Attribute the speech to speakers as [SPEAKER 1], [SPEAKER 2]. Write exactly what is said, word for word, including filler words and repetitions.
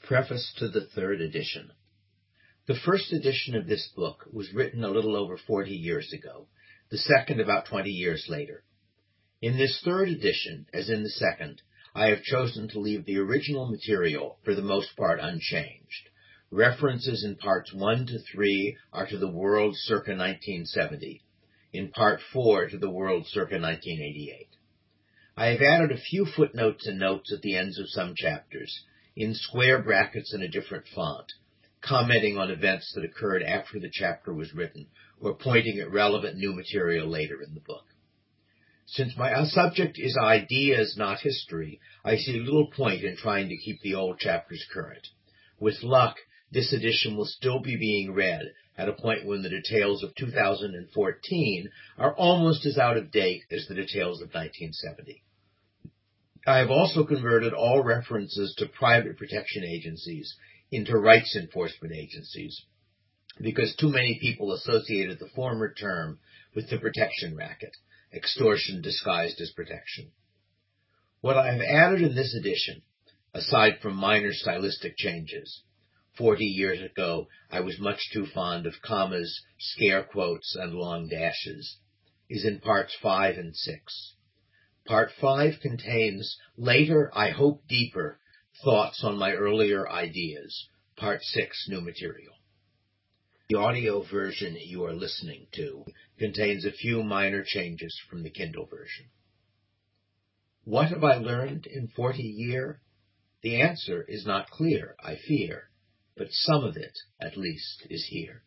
[SPEAKER 1] Preface to the third edition. The first edition of this book was written a little over forty years ago, the second about twenty years later. In this third edition, as in the second, I have chosen to leave the original material for the most part unchanged. References in parts one to three are to the world circa nineteen seventy, in part four to the world circa nineteen eighty-eight. I have added a few footnotes and notes at the ends of some chapters, in square brackets in a different font, commenting on events that occurred after the chapter was written, or pointing at relevant new material later in the book. Since my subject is ideas, not history, I see little point in trying to keep the old chapters current. With luck, this edition will still be being read at a point when the details of two thousand fourteen are almost as out of date as the details of nineteen seventy. I have also converted all references to private protection agencies into rights enforcement agencies, because too many people associated the former term with the protection racket, extortion disguised as protection. What I have added in this edition, aside from minor stylistic changes, forty years ago I was much too fond of commas, scare quotes, and long dashes, is in parts five and six. Part five contains later, I hope deeper, thoughts on my earlier ideas. Part six, new material. The audio version you are listening to contains a few minor changes from the Kindle version. What have I learned in forty years? The answer is not clear, I fear, but some of it, at least, is here.